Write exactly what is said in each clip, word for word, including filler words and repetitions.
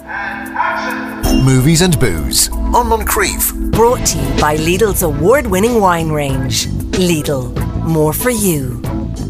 Movies and Booze on Moncrief. Brought to you by Lidl's award-winning wine range. Lidl, more for you.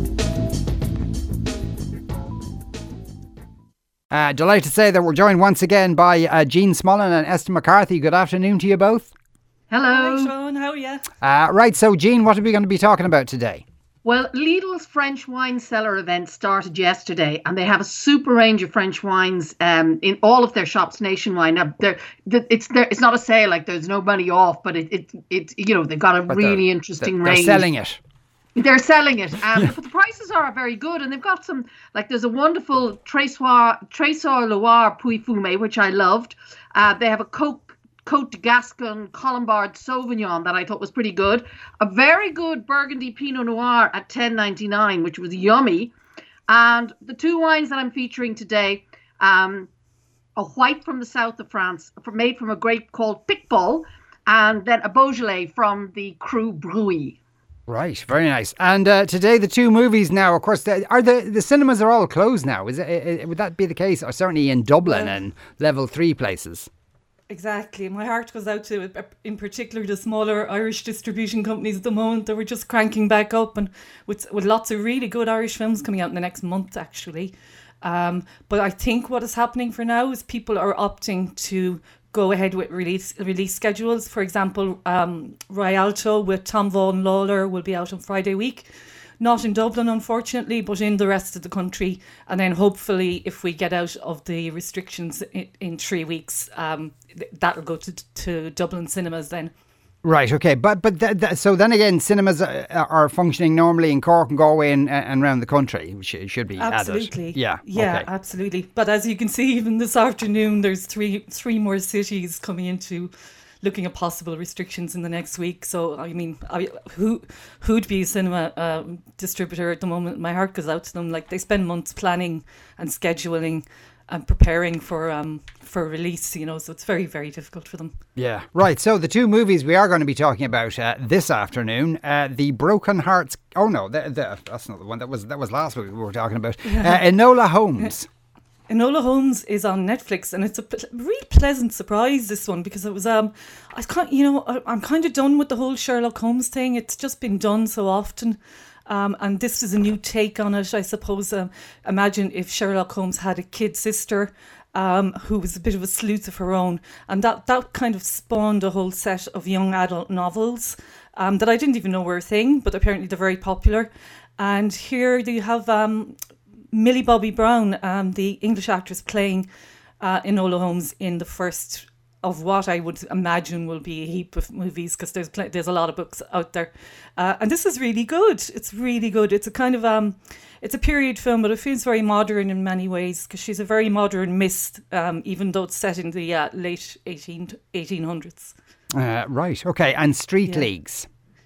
Uh, delighted to say that we're joined once again by uh, Jean Smullen and Esther McCarthy. Good afternoon to you both. Hello. Hi Sean, how are you? Uh, right, so Jean, what are we going to be talking about today? Well, Lidl's French wine cellar event started yesterday, and they have a super range of French wines um, in all of their shops nationwide. Now, they're, it's they're, it's not a sale, like there's no money off, but it it, it you know they've got a But really they're, interesting they're, range. They're selling it. They're selling it, um, but the prices are very good, and they've got some, like there's a wonderful Trésor Trésor Loire Puy Fumé, which I loved. Uh, they have a Coke. Côte de Gascon Colombard Sauvignon that I thought was pretty good. A very good Burgundy Pinot Noir at ten ninety-nine, which was yummy. And the two wines that I'm featuring today, um, a white from the south of France, made from a grape called Picpoul, and then a Beaujolais from the Cru Bruy. Right, very nice. And uh, today the two movies now, of course, the, are the the cinemas are all closed now. Is it, it would that be the case? Or certainly in Dublin Well, and level three places. Exactly. My heart goes out to, in particular, the smaller Irish distribution companies at the moment. They were just cranking back up, and with with lots of really good Irish films coming out in the next month, actually. Um, but I think what is happening for now is people are opting to go ahead with release release schedules. For example, um, Rialto with Tom Vaughan Lawler will be out on Friday week. Not in Dublin, unfortunately, but in the rest of the country. And then hopefully, if we get out of the restrictions in, in three weeks, um, th- that'll go to to Dublin cinemas then. Right, okay. But but th- th- so then again, cinemas are, are functioning normally in Cork and Galway and, and around the country. It should, should be Absolutely. added. Yeah, Yeah, okay. absolutely. But as you can see, even this afternoon, there's three three more cities coming into looking at possible restrictions in the next week. So, I mean, I, who, who'd be a cinema uh, distributor at the moment? My heart goes out to them. Like, they spend months planning and scheduling and preparing for um for release, you know, so it's very, very difficult for them. Yeah, right. So the two movies we are going to be talking about uh, this afternoon, uh, the Broken Hearts. Oh no, the, the, that's not the one. That was that was last week we were talking about. Uh, Enola Holmes. Enola Holmes is on Netflix, and it's a p- really pleasant surprise, this one, because it was um I can't you know I, I'm kind of done with the whole Sherlock Holmes thing. It's just been done so often. Um, and this is a new take on it, I suppose. Um, imagine if Sherlock Holmes had a kid sister um, who was a bit of a sleuth of her own. And that, that kind of spawned a whole set of young adult novels um, that I didn't even know were a thing, but apparently they're very popular. And here you have um, Millie Bobby Brown, um, the English actress, playing uh, Enola Holmes in the first of what I would imagine will be a heap of movies, because there's pl- there's a lot of books out there, uh, and this is really good. It's really good. It's a kind of um, it's a period film, but it feels very modern in many ways, because she's a very modern miss, um, even though it's set in the uh, late eighteen hundreds. Uh, right, okay. And Street Yeah. Leagues.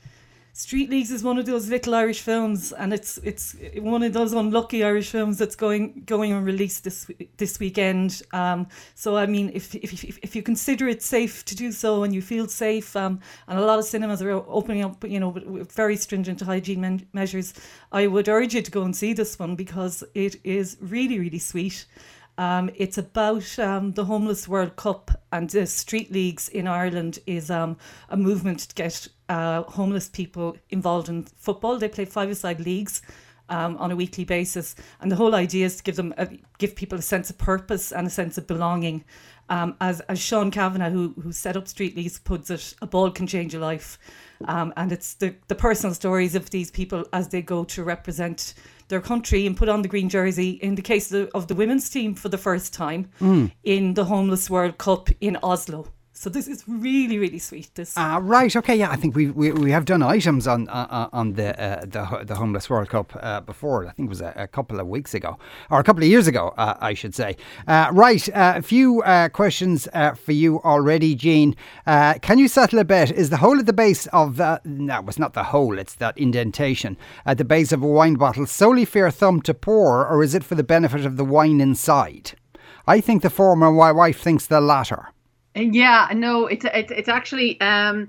Street Leagues is one of those little Irish films, and it's it's one of those unlucky Irish films that's going going on release this this weekend. Um, so I mean, if if if you consider it safe to do so, and you feel safe, um, and a lot of cinemas are opening up, you know, with, with very stringent hygiene men- measures, I would urge you to go and see this one, because it is really really sweet. Um, it's about um, the Homeless World Cup, and the Street Leagues in Ireland is um, a movement to get uh, homeless people involved in football. They play five-a-side leagues um, on a weekly basis, and the whole idea is to give them a, give people a sense of purpose and a sense of belonging. Um, as as Sean Kavanagh, who who set up Street Leagues, puts it, a ball can change a life, um, and it's the the personal stories of these people as they go to represent their country and put on the green jersey, in the case of the, of the women's team for the first time mm. in the Homeless World Cup in Oslo. So this is really, really sweet. This. Ah, uh, right. Okay. Yeah, I think we we, we have done items on uh, on the uh, the the Homeless World Cup uh, before. I think it was a, a couple of weeks ago, or a couple of years ago, uh, I should say. Uh, right. Uh, a few uh, questions uh, for you already, Jean. Uh, can you settle a bet? Is the hole at the base of the no, it's not the hole. It's that indentation at the base of a wine bottle solely for your thumb to pour, or is it for the benefit of the wine inside? I think the former. My wife thinks the latter. Yeah, no, it's it's it's actually um,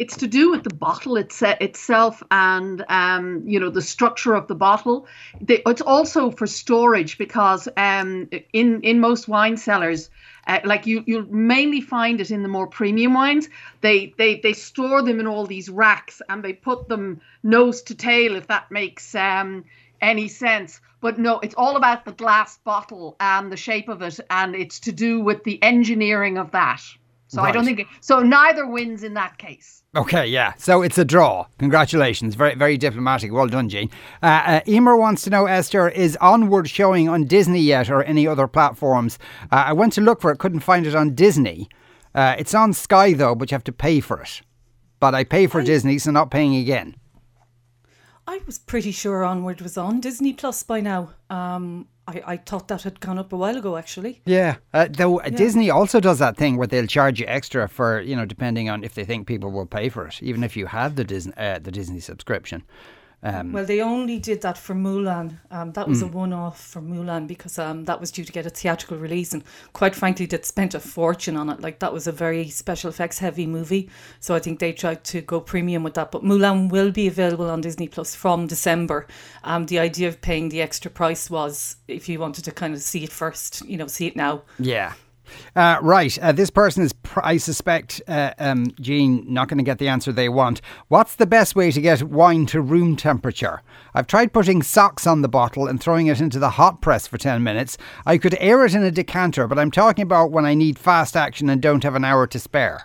it's to do with the bottle it's, itself and, um, you know, the structure of the bottle. They, it's also for storage because um, in, in most wine cellars, uh, like you, you'll mainly find it in the more premium wines. They, they, they store them in all these racks and they put them nose to tail, if that makes um, any sense. But no, it's all about the glass bottle and the shape of it. And it's to do with the engineering of that. So right. I don't think it, so. Neither wins in that case. Okay, yeah. So it's a draw. Congratulations. Very, very diplomatic. Well done, Jean. Uh, uh, Emer wants to know, Esther, is Onward showing on Disney yet or any other platforms? Uh, I went to look for it, couldn't find it on Disney. Uh, it's on Sky though, but you have to pay for it. But I pay for I, Disney, so not paying again. I was pretty sure Onward was on Disney Plus by now. Um, I, I thought that had gone up a while ago, actually. Yeah, uh, though yeah. Disney also does that thing where they'll charge you extra for, you know, depending on if they think people will pay for it, even if you have the Disney uh, the Disney subscription. Um, well, they only did that for Mulan. Um, that was mm. a one-off for Mulan because um, that was due to get a theatrical release, and quite frankly, they'd spent a fortune on it. Like, that was a very special effects heavy movie, so I think they tried to go premium with that. But Mulan will be available on Disney Plus from December. Um, the idea of paying the extra price was if you wanted to kind of see it first, you know, see it now. Yeah. Uh, right, uh, this person is, pr- I suspect, uh, um, Jean, not going to get the answer they want. What's the best way to get wine to room temperature? I've tried putting socks on the bottle and throwing it into the hot press for ten minutes. I could air it in a decanter, but I'm talking about when I need fast action and don't have an hour to spare.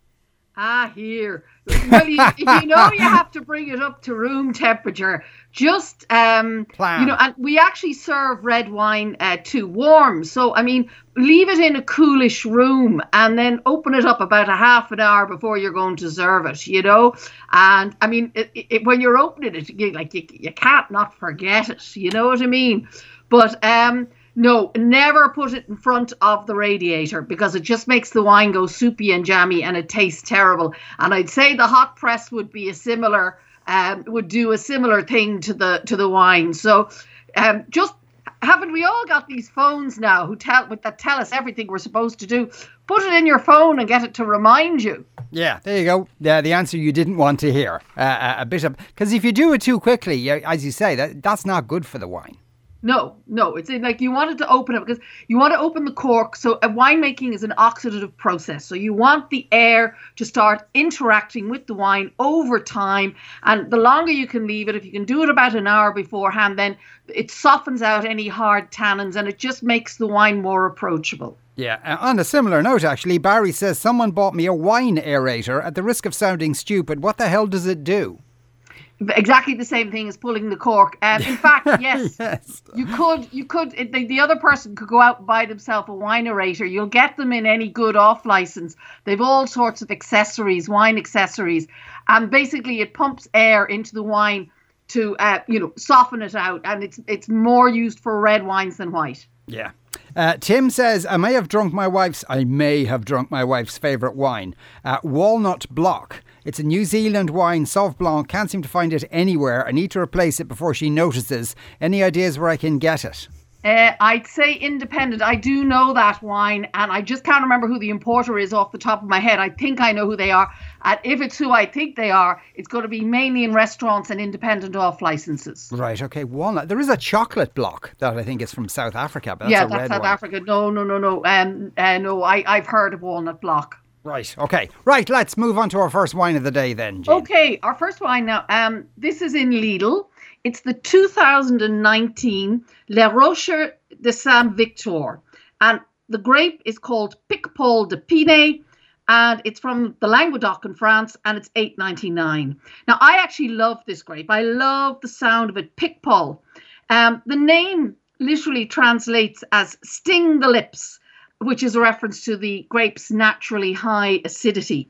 Ah, here. Well, you, if you know you have to bring it up to room temperature, just, um, Plan. you know, and we actually serve red wine uh, too warm. So, I mean, leave it in a coolish room and then open it up about a half an hour before you're going to serve it, you know. And, I mean, it, it, when you're opening it, you, like, you, you can't not forget it, you know what I mean? But, um... no, never put it in front of the radiator because it just makes the wine go soupy and jammy and it tastes terrible. And I'd say the hot press would be a similar, um, would do a similar thing to the to the wine. So, um, just haven't we all got these phones now who tell that tell us everything we're supposed to do? Put it in your phone and get it to remind you. Yeah, there you go. Yeah, the answer you didn't want to hear. Uh, a bit of because if you do it too quickly, as you say, that that's not good for the wine. No, no, it's like you want it to open it because you want to open the cork. So uh, winemaking is an oxidative process. So you want the air to start interacting with the wine over time. And the longer you can leave it, if you can do it about an hour beforehand, then it softens out any hard tannins and it just makes the wine more approachable. Yeah, uh, on a similar note, actually, Barry says, someone bought me a wine aerator. At the risk of sounding stupid, what the hell does it do? Exactly the same thing as pulling the cork. Um, in fact, yes, yes, you could, you could, the, the other person could go out and buy themselves a wine aerator. You'll get them in any good off license. They've all sorts of accessories, wine accessories. And basically it pumps air into the wine to, uh, you know, soften it out. And it's, it's more used for red wines than white. Yeah. Uh, Tim says, I may have drunk my wife's, I may have drunk my wife's favourite wine, uh, Walnut Block. It's a New Zealand wine, Sauv Blanc. Can't seem to find it anywhere. I need to replace it before she notices. Any ideas where I can get it? Uh, I'd say independent. I do know that wine and I just can't remember who the importer is off the top of my head. I think I know who they are. And if it's who I think they are, it's going to be mainly in restaurants and independent off licenses. Right, okay. Walnut. There is a chocolate block that I think is from South Africa. But that's yeah, a that's red South wine. Africa. No, no, no, no. Um, uh, no, I, I've heard of Walnut Block. Right, okay. Right, let's move on to our first wine of the day then, Jane. Okay, our first wine now. Um, this is in Lidl. It's the two thousand nineteen La Roche de Saint-Victor. And the grape is called Pic-Paul de Pinet. And it's from the Languedoc in France. And it's eight ninety-nine. Now, I actually love this grape. I love the sound of it. Pic-Paul. Um, the name literally translates as sting the lips, which is a reference to the grape's naturally high acidity.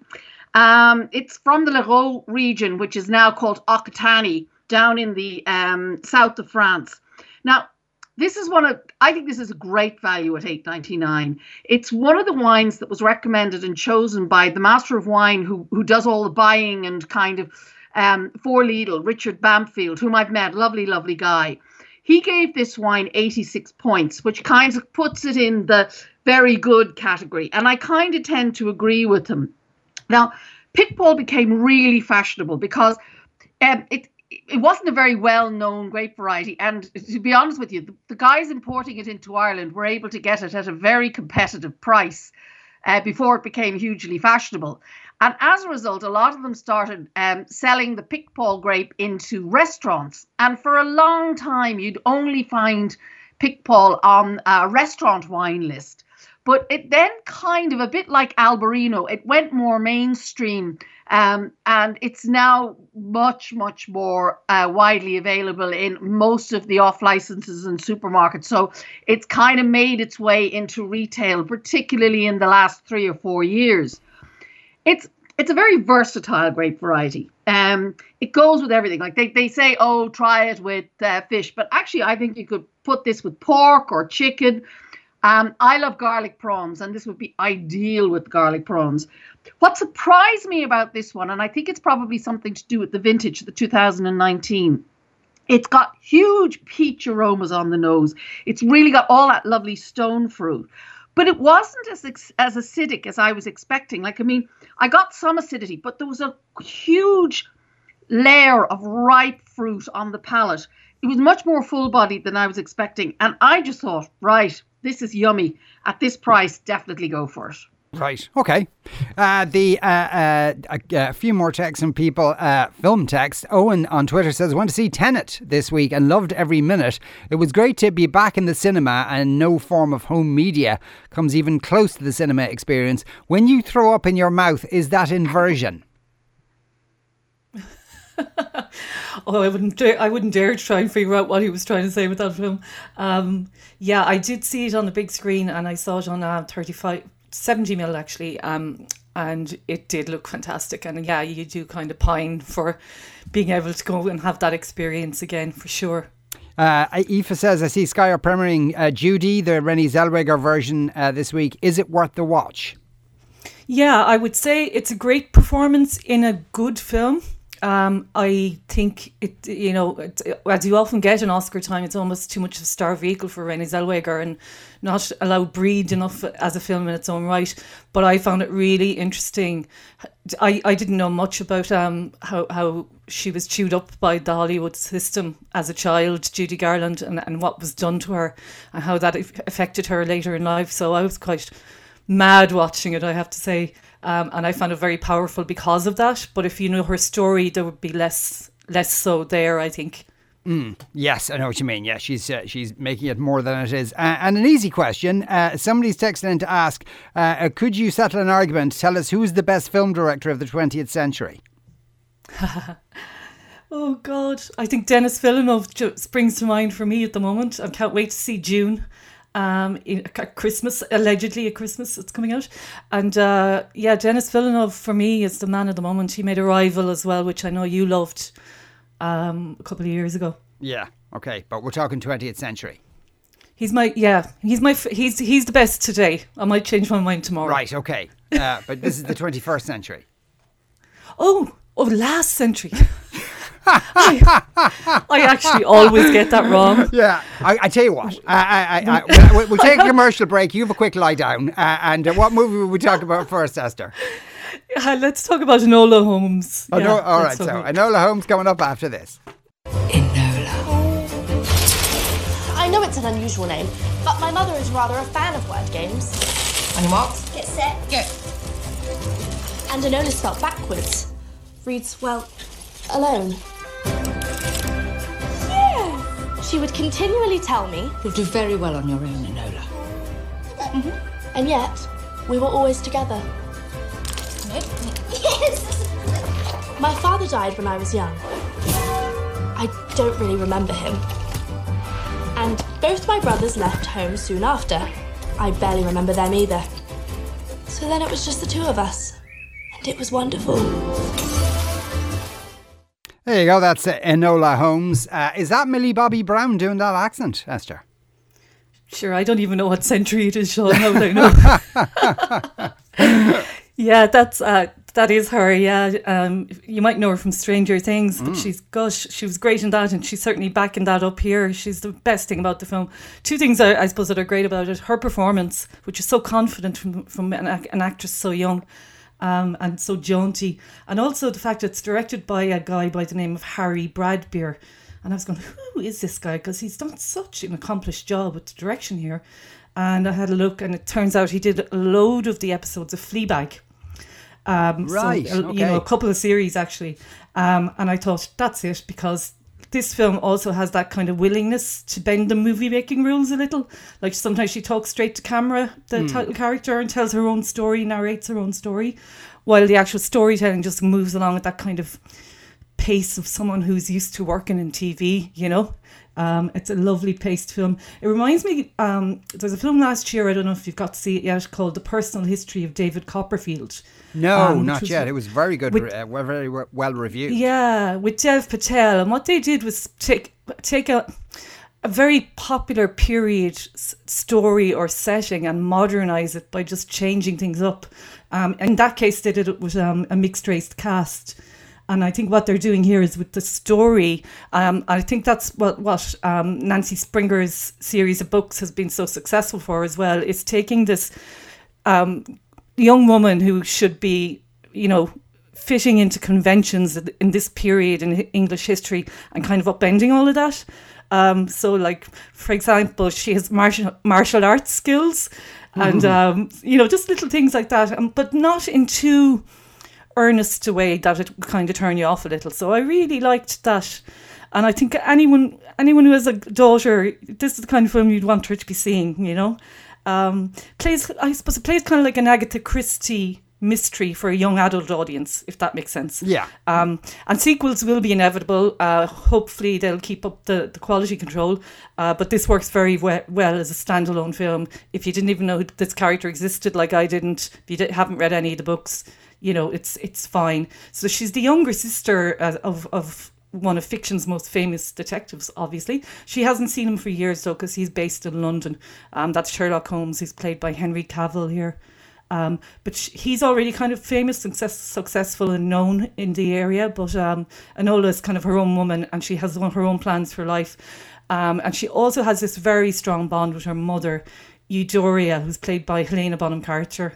Um, it's from the L'Hérault region, which is now called Occitanie, down in the um, south of France. Now, this is one of, I think this is a great value at eight ninety-nine. It's one of the wines that was recommended and chosen by the master of wine who, who does all the buying and kind of um, for Lidl, Richard Bamfield, whom I've met, lovely, lovely guy. He gave this wine eighty-six points, which kind of puts it in the very good category. And I kind of tend to agree with him. Now, Pickball became really fashionable because um, it it wasn't a very well-known grape variety. And to be honest with you, the, the guys importing it into Ireland were able to get it at a very competitive price uh, before it became hugely fashionable. And as a result, a lot of them started um, selling the Pickball grape into restaurants. And for a long time, you'd only find Pickball on a restaurant wine list. But it then kind of, a bit like Albarino, it went more mainstream. Um, and it's now much, much more uh, widely available in most of the off-licenses and supermarkets. So it's kind of made its way into retail, particularly in the last three or four years. It's it's a very versatile grape variety. Um, it goes with everything. Like they, they say, oh, try it with uh, fish. But actually, I think you could put this with pork or chicken. Um, I love garlic prawns, and this would be ideal with garlic prawns. What surprised me about this one, and I think it's probably something to do with the vintage, the two thousand nineteen, it's got huge peach aromas on the nose. It's really got all that lovely stone fruit. But it wasn't as as acidic as I was expecting. Like, I mean, I got some acidity, but there was a huge layer of ripe fruit on the palate. It was much more full-bodied than I was expecting. And I just thought, right, this is yummy. At this price, definitely go for it. Right. Okay. Uh, the uh, uh, a, a few more texts from people. Uh, film text. Owen on Twitter says, "I went to see Tenet this week and loved every minute. It was great to be back in the cinema, and no form of home media comes even close to the cinema experience. When you throw up in your mouth, is that inversion?" Oh, I wouldn't dare, I wouldn't dare to try and figure out what he was trying to say with that film. Um, yeah, I did see it on the big screen, and I saw it on uh, thirty-five, seventy mil actually, um, and it did look fantastic. And yeah, you do kind of pine for being able to go and have that experience again, for sure. Uh, Aoife says, "I see Sky are premiering uh, Judy, the Renée Zellweger version uh, this week. Is it worth the watch?" Yeah, I would say it's a great performance in a good film. Um, I think it, you know, it, as you often get in Oscar time, it's almost too much of a star vehicle for Renée Zellweger and not allowed breathe enough as a film in its own right. But I found it really interesting. I, I didn't know much about um how, how she was chewed up by the Hollywood system as a child, Judy Garland, and, and what was done to her and how that affected her later in life. So I was quite mad watching it, I have to say. Um, and I found it very powerful because of that. But if you know her story, there would be less less so there, I think. Mm, yes, I know what you mean. Yeah, she's uh, she's making it more than it is. Uh, and an easy question. Uh, somebody's texted in to ask, uh, could you settle an argument? Tell us who's the best film director of the twentieth century? Oh, God. I think Denis Villeneuve springs to mind for me at the moment. I can't wait to see June. Um, in at Christmas, allegedly at Christmas, it's coming out. And uh, yeah, Denis Villeneuve for me is the man of the moment. He made Arrival as well, which I know you loved um, a couple of years ago. Yeah, okay, but we're talking twentieth century. He's my yeah, he's my he's he's the best today. I might change my mind tomorrow. Right, okay, uh, but this is the twenty-first century. Oh, oh, last century. I, I actually always get that wrong. Yeah, I, I tell you what, I, I, I, we'll, we'll take a commercial break. You have a quick lie down. Uh, and uh, what movie will we talk about first, Esther? Yeah, let's talk about Enola Holmes. Oh, yeah, no, all right, so Enola Holmes coming up after this. Enola. I know it's an unusual name, but my mother is rather a fan of word games. On your marks? Get set. Go. And Enola's spelled backwards. Reads, well, alone. Yeah. She would continually tell me. You'll do very well on your own, Enola. Mm-hmm. And yet, we were always together. Yes! My father died when I was young. I don't really remember him. And both my brothers left home soon after. I barely remember them either. So then it was just the two of us. And it was wonderful. There you go, that's uh, Enola Holmes. Uh, is that Millie Bobby Brown doing that accent, Esther? Sure, I don't even know what century it is, Sean. How would I know? Yeah, that's uh, that is her. Yeah, um, you might know her from Stranger Things, but mm. she's gosh, she was great in that, and she's certainly backing that up here. She's the best thing about the film. Two things I, I suppose that are great about it: her performance, which is so confident from from an, an actress so young, Um, and so jaunty. And also the fact that it's directed by a guy by the name of Harry Bradbeer. And I was going, who is this guy? Because he's done such an accomplished job with the direction here. And I had a look, and it turns out he did a load of the episodes of Fleabag. Um, right, so, okay. You know, a couple of series actually. Um, and I thought, that's it, because this film also has that kind of willingness to bend the movie making rules a little. Like sometimes she talks straight to camera, the mm. title character, and tells her own story, narrates her own story, while the actual storytelling just moves along at that kind of pace of someone who's used to working in T V, you know. Um, it's a lovely paced film. It reminds me, um, there's a film last year, I don't know if you've got to see it yet, called The Personal History of David Copperfield. No, um, not was, yet. It was very good, with, uh, very well reviewed. Yeah, with Dev Patel. And what they did was take take a, a very popular period s- story or setting and modernise it by just changing things up. Um, in that case, they did it with um, a mixed-race cast. And I think what they're doing here is with the story, um, I think that's what, what um, Nancy Springer's series of books has been so successful for as well, is taking this um, young woman who should be, you know, fitting into conventions in this period in English history and kind of upending all of that. Um, so, like, for example, she has martial, martial arts skills and, mm-hmm. um, you know, just little things like that, um, but not in too earnest a way that it kind of turn you off a little. So I really liked that, and I think anyone anyone who has a daughter, this is the kind of film you'd want her to be seeing, you know. Um, plays, I suppose it plays kind of like an Agatha Christie mystery for a young adult audience, if that makes sense. Yeah. Um, and sequels will be inevitable. Uh, hopefully they'll keep up the, the quality control. Uh, but this works very we- well as a standalone film. If you didn't even know this character existed, like I didn't, if you didn't, haven't read any of the books, you know, it's it's fine. So she's the younger sister uh, of of one of fiction's most famous detectives, obviously. She hasn't seen him for years, though, because he's based in London. Um, that's Sherlock Holmes, who's played by Henry Cavill here. Um, but sh- he's already kind of famous, success- successful and known in the area. But um, Enola is kind of her own woman, and she has her own plans for life. Um, and she also has this very strong bond with her mother, Eudoria, who's played by Helena Bonham Carter.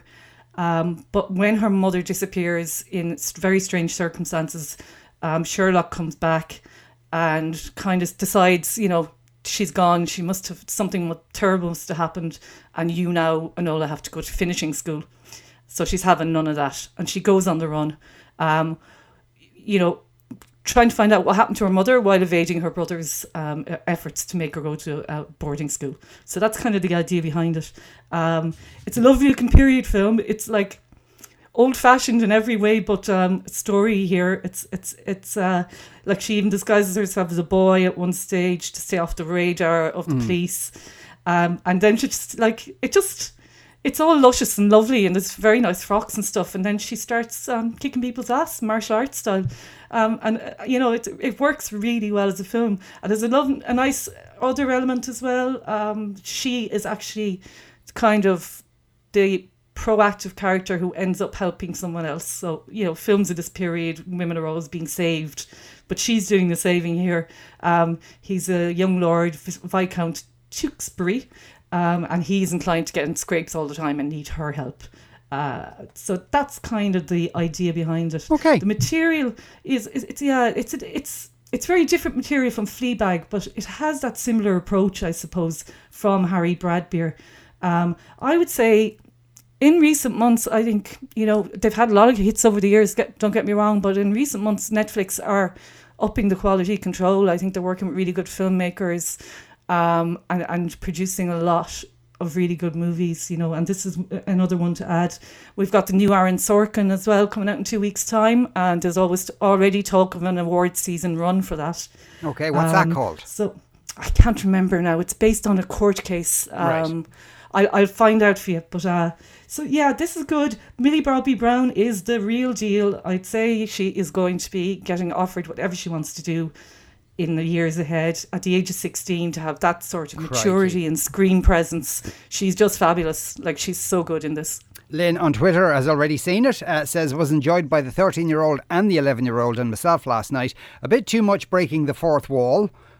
Um, but when her mother disappears in very strange circumstances, um, Sherlock comes back and kind of decides, you know, she's gone. She must have, something terrible must have happened. And you now, Enola, have to go to finishing school. So she's having none of that. And she goes on the run, um, you know, trying to find out what happened to her mother while evading her brother's um, efforts to make her go to uh, boarding school. So that's kind of the idea behind it. Um, it's a lovely looking period film. It's like old-fashioned in every way, but um, story here, it's it's it's uh, like she even disguises herself as a boy at one stage to stay off the radar of the mm. police. Um, and then she just, like, it just... It's all luscious and lovely, and there's very nice frocks and stuff. And then she starts um, kicking people's ass, martial arts style. Um, and, uh, you know, it it works really well as a film. And there's a, love, a nice other element as well. Um, she is actually kind of the proactive character who ends up helping someone else. So, you know, films of this period, women are always being saved. But she's doing the saving here. Um, he's a young lord, Viscount Tewkesbury. Um, and he's inclined to get in scrapes all the time and need her help. Uh, so that's kind of the idea behind it. Okay. The material is, is it's yeah, it's it's it's very different material from Fleabag, but it has that similar approach, I suppose, from Harry Bradbeer. Um, I would say in recent months, I think, you know, they've had a lot of hits over the years, get, don't get me wrong, but in recent months, Netflix are upping the quality control. I think they're working with really good filmmakers. Um, and, and producing a lot of really good movies, you know, and this is another one to add. We've got the new Aaron Sorkin as well coming out in two weeks' time, and there's always already talk of an award season run for that. Okay, what's um, that called? So I can't remember now. It's based on a court case. Um, right. I, I'll find out for you. But uh, so yeah, this is good. Millie Bobby Brown is the real deal. I'd say she is going to be getting offered whatever she wants to do in the years ahead. At the age of sixteen, to have that sort of maturity Crikey. and screen presence, she's just fabulous. Like, she's so good in this. Lynn on Twitter has already seen it, uh, says was enjoyed by the thirteen year old and the eleven year old and myself last night. A bit too much breaking the fourth wall,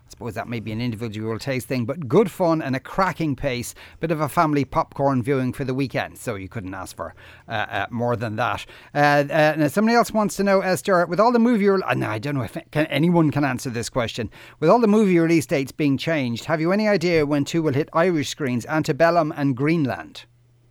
I suppose that may be an individual taste thing, but good fun and a cracking pace. Bit of a family popcorn viewing for the weekend, so you couldn't ask for uh, uh, more than that. Uh, uh, now somebody else wants to know, Esther, with all the movie... Re- uh, no, I don't know if can, anyone can answer this question. With all the movie release dates being changed, have you any idea when two will hit Irish screens, Antebellum and Greenland?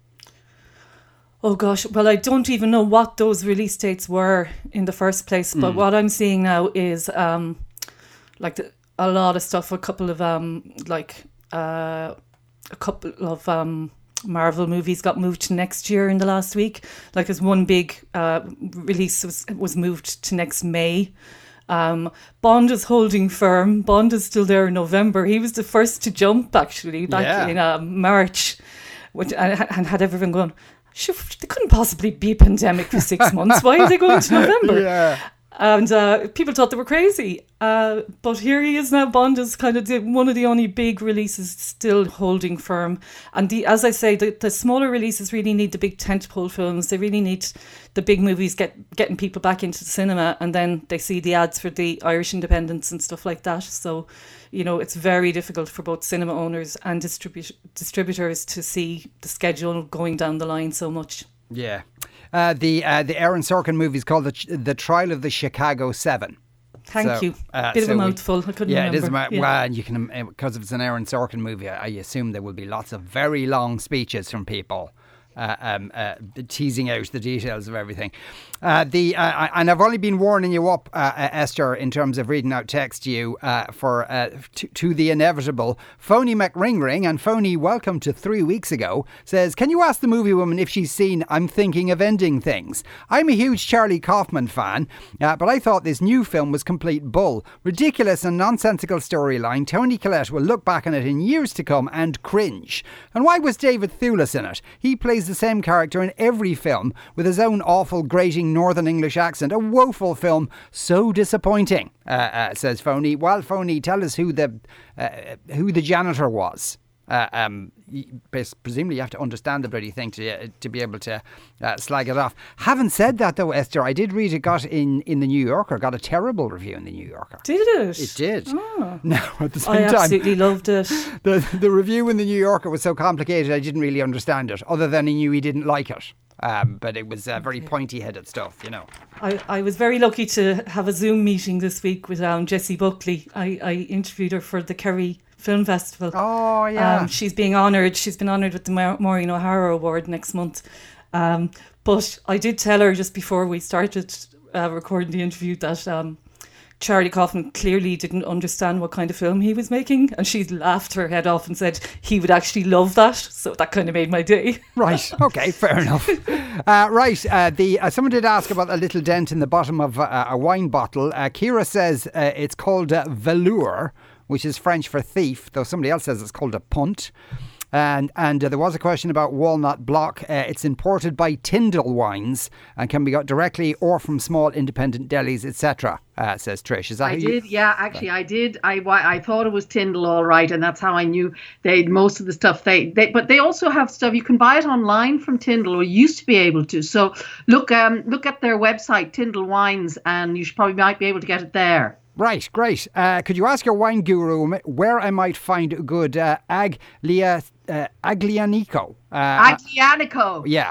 Oh gosh, well, I don't even know what those release dates were in the first place, but mm. what I'm seeing now is um, like the, a lot of stuff, a couple of um, like uh, a couple of um, Marvel movies got moved to next year in the last week. Like there's one big uh, release was was moved to next May. Um, Bond is holding firm. Bond is still there in November. He was the first to jump actually back yeah. in uh, March, which and, and had everyone going, sure, they couldn't possibly be a pandemic for six months. Why are they going to November? Yeah. And uh, people thought they were crazy. Uh, but here he is now. Bond is kind of the, one of the only big releases still holding firm. And the, as I say, the, the smaller releases really need the big tentpole films. They really need the big movies get getting people back into the cinema. And then they see the ads for the Irish independents and stuff like that. So, you know, it's very difficult for both cinema owners and distribu- distributors to see the schedule going down the line so much. Yeah. Uh, the uh, the Aaron Sorkin movie is called the, the Trial of the Chicago Seven. Thank so, you. Uh, Bit so of a mouthful. I couldn't yeah, remember. it is. A, yeah, well, you can because it's an Aaron Sorkin movie. I assume there will be lots of very long speeches from people. Uh, um, uh, teasing out the details of everything. Uh, the uh, and I've only been warning you up, uh, uh, Esther, in terms of reading out text to you uh, for uh, to, to the inevitable. Phony McRingring, and Phony, welcome to three weeks ago, says, can you ask the movie woman if she's seen I'm Thinking of Ending Things? I'm a huge Charlie Kaufman fan, uh, but I thought this new film was complete bull. Ridiculous and nonsensical storyline. Toni Collette will look back on it in years to come and cringe. And why was David Thewlis in it? He plays the same character in every film with his own awful grating Northern English accent. A woeful film, so disappointing, uh, uh, says Phony. Well, Phony, tell us who the uh, who the janitor was. Uh, um, presumably you have to understand the bloody thing to uh, to be able to uh, slag it off. Having said that though, Esther, I did read it got in, in the New Yorker, got a terrible review in the New Yorker. Did it? It did. Oh. Now at the same I time, absolutely loved it. The, the review in the New Yorker was so complicated I didn't really understand it, other than he knew he didn't like it. Um, but it was uh, very pointy-headed stuff, you know. I, I was very lucky to have a Zoom meeting this week with um, Jessie Buckley. I, I interviewed her for the Kerry Film Festival. Oh, yeah. Um, she's being honoured. She's been honoured with the Ma- Maureen O'Hara Award next month. Um, but I did tell her just before we started uh, recording the interview that um, Charlie Kaufman clearly didn't understand what kind of film he was making, and she laughed her head off and said he would actually love that. So that kind of made my day. Right. Okay. Fair enough. Uh, right. Uh, the uh, someone did ask about a little dent in the bottom of uh, a wine bottle. Uh, Kira says uh, it's called uh, velour, which is French for thief, though somebody else says it's called a punt. And and uh, there was a question about Walnut Block. Uh, it's imported by Tyndall Wines and can be got directly or from small independent delis, et cetera. Uh, says Trish. Is that I how you... did, yeah. Actually, I did. I I thought it was Tyndall, all right, and that's how I knew they most of the stuff they they. But they also have stuff you can buy it online from Tyndall, or used to be able to. So look um look at their website, Tyndall Wines, and you should probably might be able to get it there. Right, great. Uh, could you ask your wine guru where I might find a good uh, Aglia, uh, Aglianico? Uh, Aglianico. Yeah.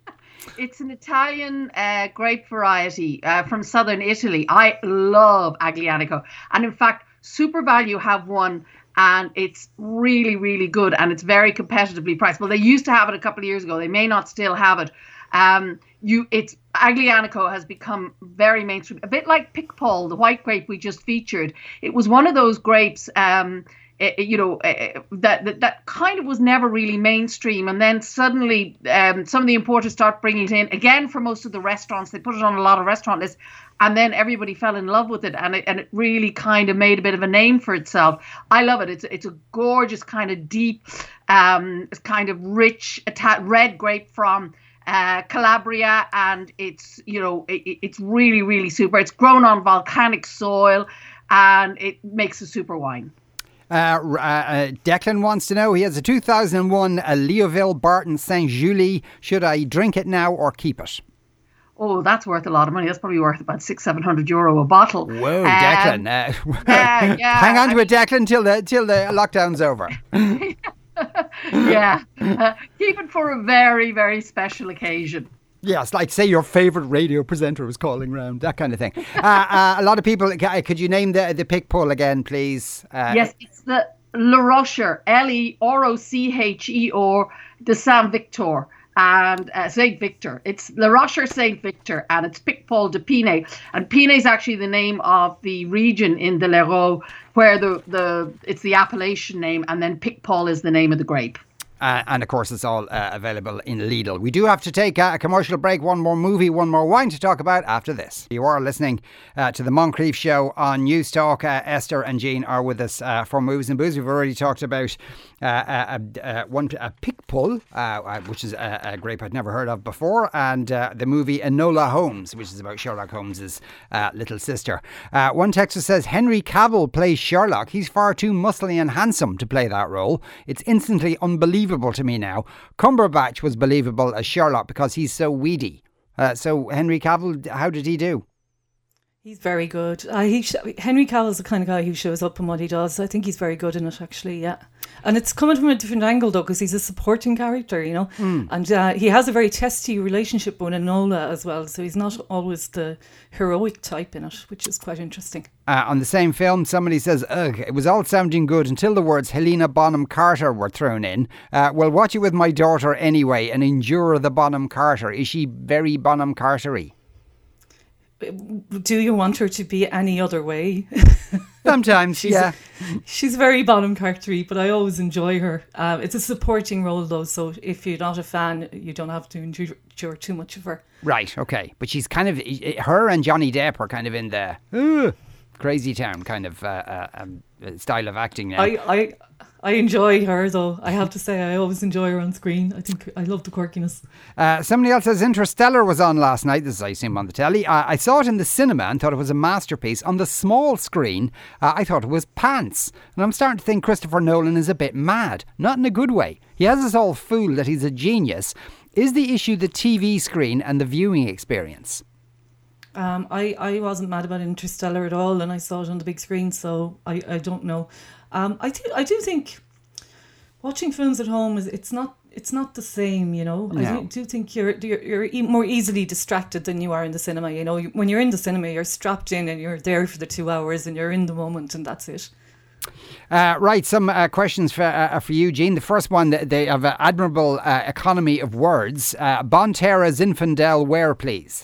It's an Italian uh, grape variety uh, from southern Italy. I love Aglianico. And in fact, Super Value have one, and it's really, really good, and it's very competitively priced. Well, they used to have it a couple of years ago. They may not still have it. Um, you, it's Aglianico has become very mainstream, a bit like Pickpole, the white grape we just featured. It was one of those grapes, um, it, you know, uh, that, that that kind of was never really mainstream, and then suddenly um, some of the importers start bringing it in again for most of the restaurants. They put it on a lot of restaurant lists, and then everybody fell in love with it, and it and it really kind of made a bit of a name for itself. I love it. It's it's a gorgeous kind of deep, um, kind of rich red grape from Uh, Calabria, and it's you know it, it's really really super. It's grown on volcanic soil, and it makes a super wine. Uh, uh, Declan wants to know, he has a two thousand one uh, Leoville Barton Saint Julie. Should I drink it now or keep it? Oh, that's worth a lot of money. That's probably worth about six, seven hundred euro a bottle. Whoa, Um, Declan. Uh, yeah, yeah, hang on I to it, Declan, till the, till the lockdown's over. yeah. Uh, keep it for a very, very special occasion. Yes, like say your favourite radio presenter was calling round, that kind of thing. Uh, uh, a lot of people, ca- could you name the, the pick pull again, please? Uh, Yes, it's the Le Rocher, L E R O C H E R, de Saint Victor. And uh, Saint Victor. It's Le Rocher Saint Victor, and it's Picpoul de Pinet. And Pinet is actually the name of the region in the l'Hérault where the, the it's the appellation name, and then Picpoul is the name of the grape. Uh, and of course, it's all uh, available in Lidl. We do have to take uh, a commercial break. One more movie, one more wine to talk about after this. You are listening uh, to the Moncrief Show on News Talk. Uh, Esther and Jean are with us uh, for Movies and Booze. We've already talked about uh, a, a, one a Picpoul, uh, which is a, a grape I'd never heard of before, and uh, the movie Enola Holmes, which is about Sherlock Holmes's uh, little sister. Uh, one texter says Henry Cavill plays Sherlock. He's far too muscly and handsome to play that role. It's instantly unbelievable to me now. Cumberbatch was believable as Sherlock because he's so weedy. Uh, so Henry Cavill, how did he do? He's very good. Uh, he sh- Henry Cavill's the kind of guy who shows up in what he does. I think he's very good in it, actually, yeah. And it's coming from a different angle, though, because he's a supporting character, you know. Mm. And uh, he has a very testy relationship with Enola as well, so he's not always the heroic type in it, which is quite interesting. Uh, on the same film, somebody says, ugh, it was all sounding good until the words Helena Bonham Carter were thrown in. Uh, well, watch it with my daughter anyway and endure the Bonham Carter. Is she very Bonham Carter-y? Do you want her to be any other way? Sometimes, she's yeah. A, she's very Bonham Carter-y, but I always enjoy her. Um, it's a supporting role, though, so if you're not a fan, you don't have to endure, endure too much of her. Right, okay. But she's kind of, her and Johnny Depp are kind of in the uh, crazy town kind of uh, uh, um, style of acting now. I, I I enjoy her, though. I have to say, I always enjoy her on screen. I think I love the quirkiness. Uh, somebody else says Interstellar was on last night. This is, I assume, on the telly. Uh, I saw it in the cinema and thought it was a masterpiece. On the small screen, uh, I thought it was pants. And I'm starting to think Christopher Nolan is a bit mad. Not in a good way. He has us all fooled that he's a genius. Is the issue the T V screen and the viewing experience? Um, I, I wasn't mad about Interstellar at all, and I saw it on the big screen, so I, I don't know. Um, I do I do think watching films at home is it's not it's not the same, you know. No. I do, do think you're, you're you're e- more easily distracted than you are in the cinema. You know, when you're in the cinema, you're strapped in and you're there for the two hours and you're in the moment, and that's it. Uh, right, some uh, questions for uh, for you, Jean. The first one, they have an admirable uh, economy of words. Uh, Bonterra Zinfandel, where, please?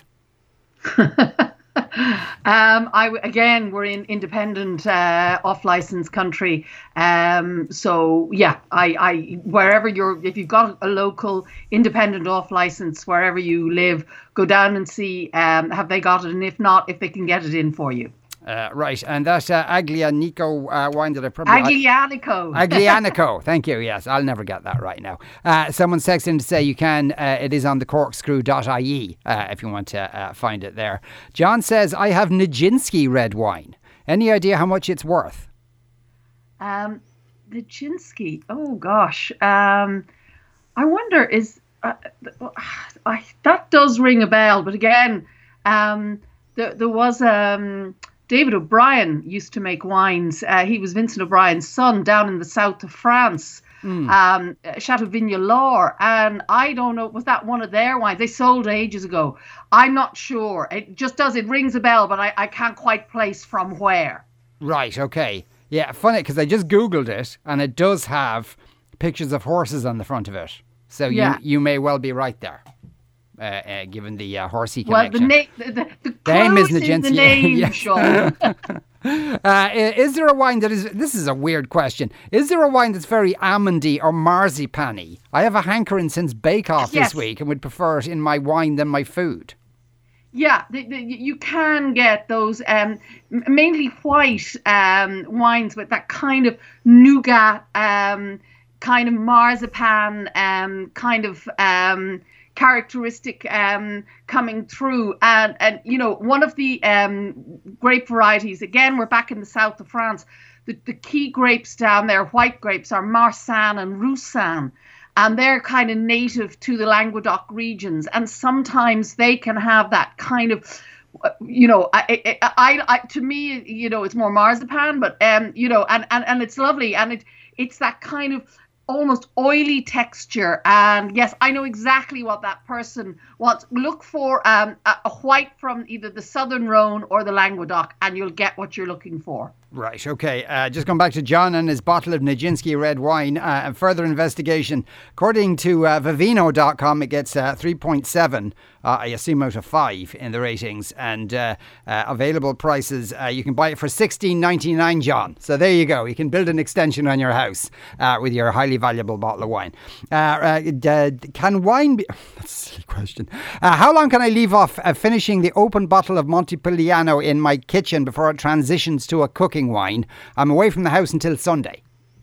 um, I again, we're in independent, uh, off-license country. Um, so yeah, I, I wherever you're, if you've got a local independent off-license wherever you live, go down and see um, have they got it, and if not, if they can get it in for you. Uh, right, and that uh, Aglianico uh, wine that I probably... Aglianico. Aglianico, thank you, yes. I'll never get that right now. Uh, someone's texting to say you can, uh, it is on the corkscrew dot I E uh, if you want to uh, find it there. John says, I have Nijinsky red wine. Any idea how much it's worth? Um, Nijinsky, oh gosh. Um, I wonder, is... Uh, I, that does ring a bell, but again, um, there, there was... Um, David O'Brien used to make wines. Uh, he was Vincent O'Brien's son down in the south of France, mm. um, Chateau Vignes-Lor. And I don't know, was that one of their wines? They sold ages ago. I'm not sure. It just does, it rings a bell, but I, I can't quite place from where. Right, okay. Yeah, funny, because I just Googled it, and it does have pictures of horses on the front of it. So yeah. you, you may well be right there. Uh, uh, given the uh, horsey connection. Well, the, na- the, the, the name is in the name, yes. Sean. uh, is there a wine that is... This is a weird question. Is there a wine that's very almondy or marzipan-y? I have a hankering since Bake Off yes. this week and would prefer it in my wine than my food. Yeah, the, the, you can get those um, mainly white um, wines with that kind of nougat, um, kind of marzipan, um, kind of... Um, characteristic um, coming through, and and you know, one of the um, grape varieties, again we're back in the south of France, the, the key grapes down there, white grapes, are Marsanne and Roussanne, and they're kind of native to the Languedoc regions, and sometimes they can have that kind of, you know, I, I, I, I to me, you know, it's more marzipan, but um, you know, and and and it's lovely, and it it's that kind of almost oily texture. And yes, I know exactly what that person wants. Look for um, a, a white from either the Southern Rhone or the Languedoc, and you'll get what you're looking for. Right, okay. Uh, just going back to John and his bottle of Nijinsky red wine. Uh, and further investigation, according to uh, Vivino dot com, it gets uh, three point seven, uh, I assume out of five in the ratings. And uh, uh, available prices, uh, you can buy it for sixteen ninety-nine, John. So there you go. You can build an extension on your house uh, with your highly valuable bottle of wine. Uh, uh, d- can wine be... That's a silly question. Uh, how long can I leave off uh, finishing the open bottle of Montepulciano in my kitchen before it transitions to a cooking wine? I'm away from the house until Sunday.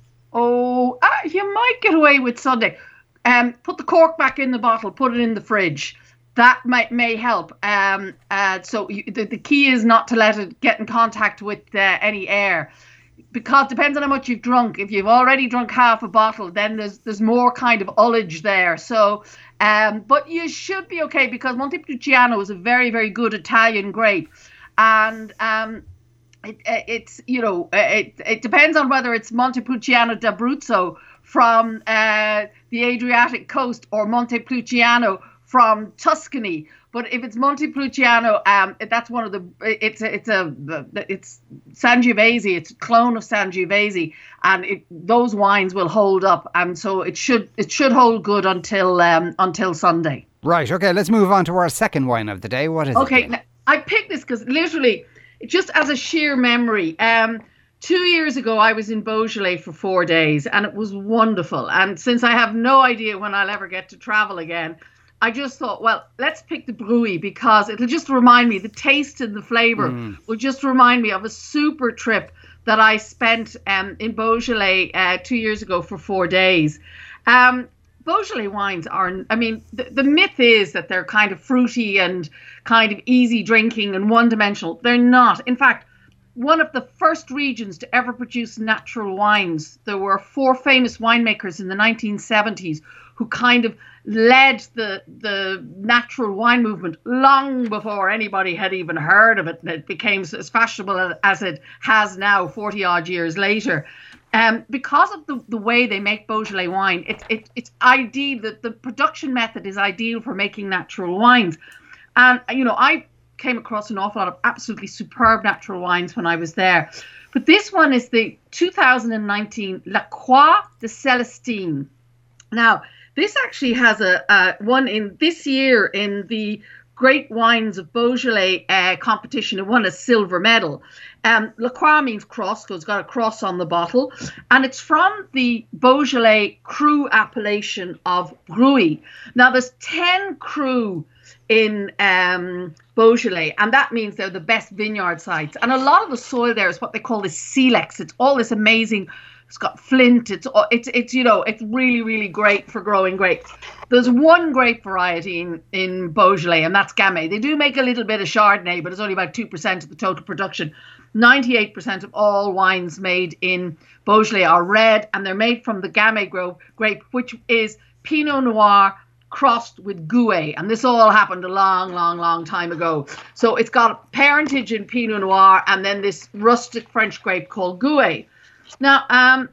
Oh, uh, you might get away with Sunday. Um, put the cork back in the bottle, put it in the fridge. That might may help. Um, uh, so you, the, the key is not to let it get in contact with uh, any air, because it depends on how much you've drunk. If you've already drunk half a bottle, then there's there's more kind of ullage there. So, um, but you should be okay, because Montepulciano is a very, very good Italian grape, and um. It, it's, you know, it, it depends on whether it's Montepulciano d'Abruzzo from uh, the Adriatic coast or Montepulciano from Tuscany. But if it's Montepulciano, um, that's one of the, it's a, it's a, it's Sangiovese, it's a clone of Sangiovese, and it, those wines will hold up. And so it should, it should hold good until, um, until Sunday. Right. Okay. Let's move on to our second wine of the day. What is okay, it? Okay. I picked this because literally, just as a sheer memory, um, two years ago I was in Beaujolais for four days and it was wonderful. And since I have no idea when I'll ever get to travel again, I just thought, well, let's pick the Bruy, because it'll just remind me, the taste and the flavour mm. will just remind me of a super trip that I spent um, in Beaujolais uh, two years ago for four days. Um, Beaujolais wines are, I mean, the, the myth is that they're kind of fruity and kind of easy drinking and one-dimensional. They're not. In fact, one of the first regions to ever produce natural wines, there were four famous winemakers in the nineteen seventies who kind of led the the natural wine movement long before anybody had even heard of it. And it became as fashionable as it has now, forty odd years later. Um, because of the, the way they make Beaujolais wine, it's it, it's ideal, that the production method is ideal for making natural wines. And, you know, I came across an awful lot of absolutely superb natural wines when I was there. But this one is the two thousand nineteen La Croix de Célestine. Now, this actually has a uh, one in this year in the Great Wines of Beaujolais uh, competition. It won a silver medal. Um, La Croix means cross, because it's got a cross on the bottle. And it's from the Beaujolais Cru appellation of Bruy. Now, there's ten cru in um, Beaujolais, and that means they're the best vineyard sites. And a lot of the soil there is what they call the silex. It's all this amazing, it's got flint, it's, it's, it's you know, it's really, really great for growing grapes. There's one grape variety in, in Beaujolais, and that's Gamay. They do make a little bit of Chardonnay, but it's only about two percent of the total production. ninety-eight percent of all wines made in Beaujolais are red, and they're made from the Gamay grape, which is Pinot Noir crossed with Gouais. And this all happened a long, long, long time ago. So it's got parentage in Pinot Noir and then this rustic French grape called Gouais. Now, um,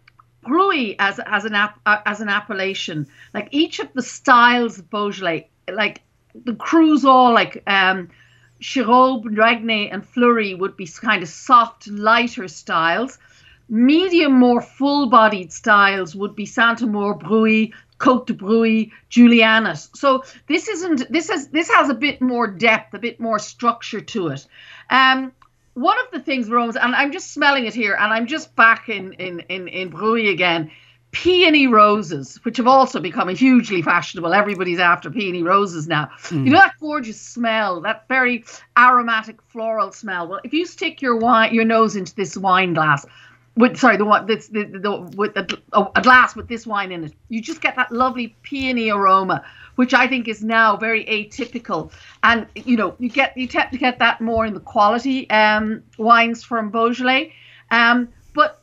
Bruy as as an app, uh, as an appellation, like each of the styles of Beaujolais, like the crus all like um, Chirobe, Raguenet, and Fleury would be kind of soft, lighter styles. Medium, more full-bodied styles would be Saint-Amour, Bruy, Côte de Bruy, Julianus. So this isn't this is this has a bit more depth, a bit more structure to it. Um, One of the things, Rose, and I'm just smelling it here, and I'm just back in in in, in Bruy again, peony roses, which have also become a hugely fashionable. Everybody's after peony roses now. Mm. You know that gorgeous smell, that very aromatic floral smell. Well, if you stick your wine, your nose into this wine glass, with sorry, the one that's the, the, the with a, a glass with this wine in it, you just get that lovely peony aroma, which I think is now very atypical. And, you know, you get you tend to get that more in the quality um, wines from Beaujolais. Um, but this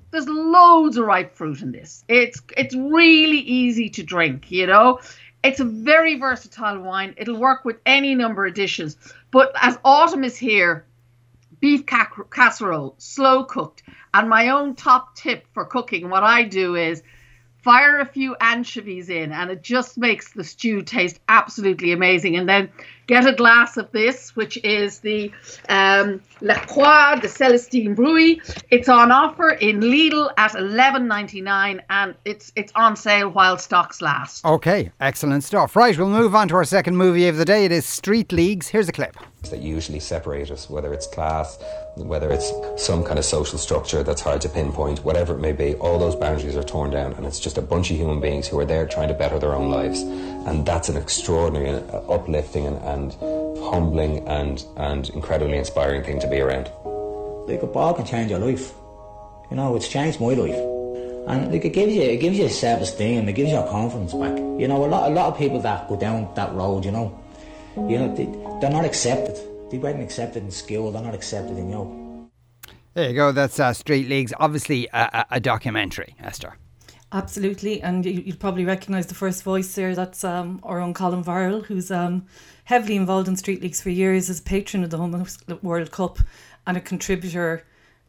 there's loads of ripe fruit in this. It's it's really easy to drink, you know. It's a very versatile wine. It'll work with any number of dishes. But as autumn is here, beef ca- casserole, slow cooked. And my own top tip for cooking, what I do is fire a few anchovies in, and it just makes the stew taste absolutely amazing. And then get a glass of this, which is the um, La Croix de Celestine Bruy. It's on offer in Lidl at eleven ninety-nine, and it's it's on sale while stocks last. Okay, excellent stuff. Right, we'll move on to our second movie of the day. It is Street Leagues. Here's a clip. That usually separate us, whether it's class, whether it's some kind of social structure that's hard to pinpoint, whatever it may be, all those boundaries are torn down, and it's just a bunch of human beings who are there trying to better their own lives. And that's an extraordinary, uh, uplifting and, and humbling and, and incredibly inspiring thing to be around. Like, a ball can change your life. You know, it's changed my life. And like, it gives you, it gives you self-esteem, it gives you confidence back. You know, a lot, a lot of people that go down that road, you know, you know, they, they're not accepted. They weren't accepted in school. They're not accepted in, you know. There you go. That's uh, Street Leagues. Obviously a, a, a documentary, Esther. Absolutely. And you, you'd probably recognise the first voice there. That's um, our own Colin Farrell, who's um, heavily involved in Street Leagues for years as patron of the Homeless World Cup and a contributor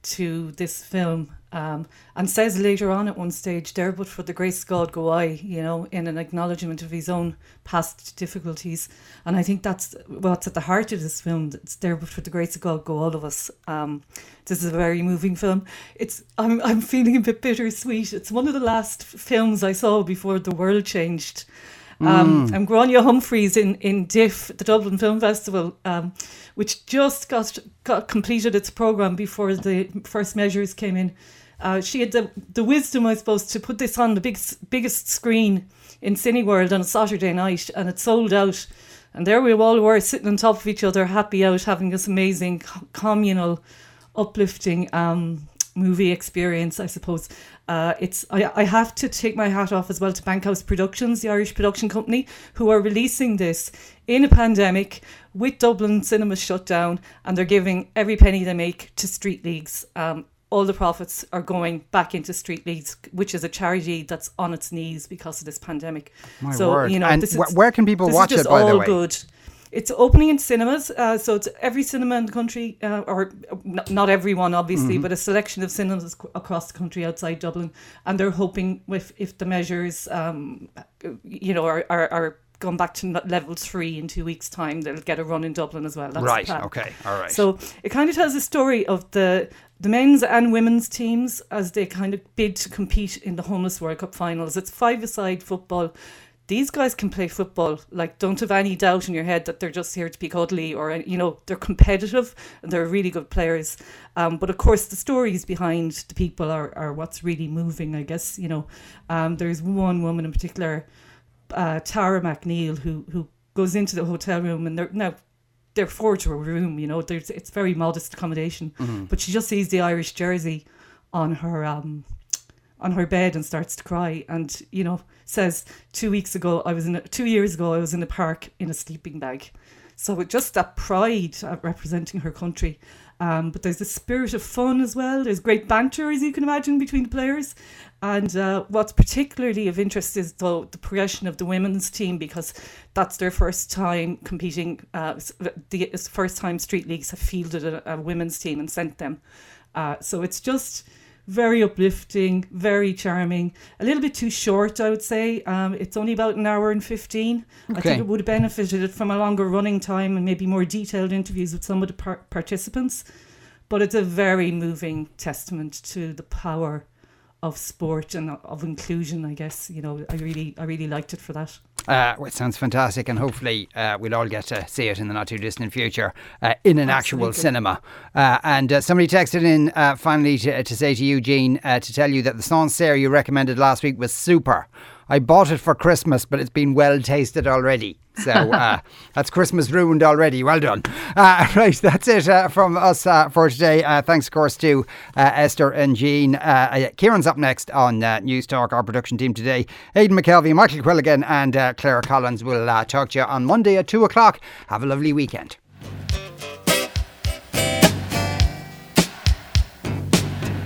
to this film. Um, and says later on at one stage, there but for the grace of God go I, you know, in an acknowledgement of his own past difficulties. And I think that's what's at the heart of this film. It's there but for the grace of God go all of us. Um, this is a very moving film. It's I'm I'm feeling a bit bittersweet. It's one of the last films I saw before the world changed. Um, mm. And Grania Humphreys in, in D I F, the Dublin Film Festival, um, which just got, got completed its programme before the first measures came in. Uh, she had the, the wisdom, I suppose, to put this on the big, biggest screen in Cineworld on a Saturday night, and it sold out. And there we all were, sitting on top of each other, happy out, having this amazing communal, uplifting um, movie experience, I suppose. Uh, it's I, I have to take my hat off as well to Bankhouse Productions, the Irish production company, who are releasing this in a pandemic with Dublin cinemas shut down, and they're giving every penny they make to Street Leagues. Um, all the profits are going back into Street Leagues, which is a charity that's on its knees because of this pandemic. My so, word. You know, and this wh- is, where can people this watch is just it, by all the way? Good. It's opening in cinemas, uh, so it's every cinema in the country, uh, or n- not everyone, obviously, Mm-hmm. but a selection of cinemas c- across the country outside Dublin. And they're hoping, with if the measures, um, you know, are, are, are going back to level three in two weeks' time, they'll get a run in Dublin as well. That's Right, the plan. okay, all right. So it kind of tells the story of the the men's and women's teams as they kind of bid to compete in the Homeless World Cup finals. It's five-a-side football. These guys can play football. Like, don't have any doubt in your head that they're just here to be cuddly, or, you know, they're competitive and they're really good players. Um, but of course, the stories behind the people are, are what's really moving, I guess. You know, um, there's one woman in particular, uh, Tara McNeil, who who goes into the hotel room, and they're now they're four to a room. You know, there's it's very modest accommodation, mm-hmm. but she just sees the Irish jersey on her um on her bed and starts to cry, and, you know, says two weeks ago I was in a, two years ago I was in a park in a sleeping bag. So with just that pride at representing her country. Um, but there's a spirit of fun as well. There's great banter, as you can imagine, between the players. And uh, what's particularly of interest is, though, the progression of the women's team, because that's their first time competing. Uh, the first time Street Leagues have fielded a, a women's team and sent them. Uh, so it's just very uplifting, very charming. A little bit too short, I would say. Um, it's only about an hour and fifteen. Okay. I think it would have benefited from a longer running time and maybe more detailed interviews with some of the par- participants. But it's a very moving testament to the power of sport and of inclusion, I guess. You know, I really, I really liked it for that. Uh, well, it sounds fantastic, and hopefully uh, we'll all get to see it in the not too distant future uh, in an Absolutely. actual cinema. Uh, and uh, somebody texted in uh, finally to, to say to you, Jean, uh, to tell you that the Sancerre you recommended last week was super. I bought it for Christmas, but it's been well tasted already. So uh, that's Christmas ruined already. Well done. Uh, right, that's it uh, from us uh, for today. Uh, thanks, of course, to uh, Esther and Jean. Uh, Kieran's up next on uh, News Talk. Our production team today, Aidan McKelvey, Michael Quilligan and uh, Claire Collins will uh, talk to you on Monday at two o'clock. Have a lovely weekend.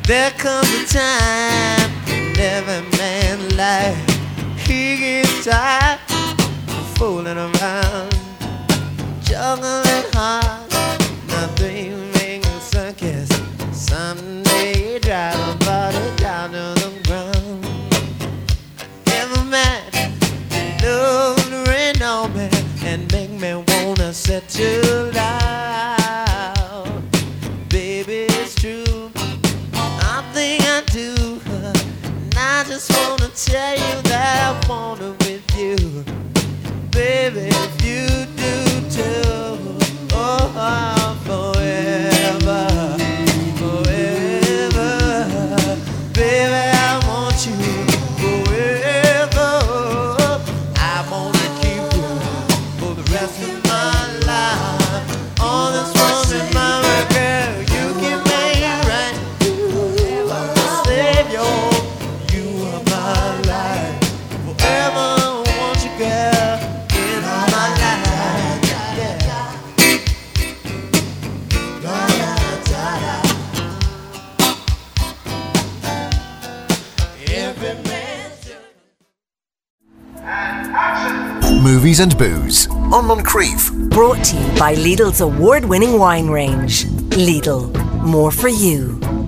There comes a time in every man's life he gets tired of fooling around, juggling hard, nothing makes a circus. Someday drive a body down to the ground. Every man knows the rain on me and make me wanna set you down. Baby, it's true, I think I do, and I just wanna tell you that I want it with you. Baby, if you do too, oh, forever, forever. Baby, I want you forever. I wanna keep you for the rest of my life. All this one in my girl, you can make it right. You are my savior, you are my life. Forever I want you, girl, in all my life. Yeah. Every man's Movies and Booze on Moncrief. Brought to you by Lidl's award-winning wine range. Lidl, more for you.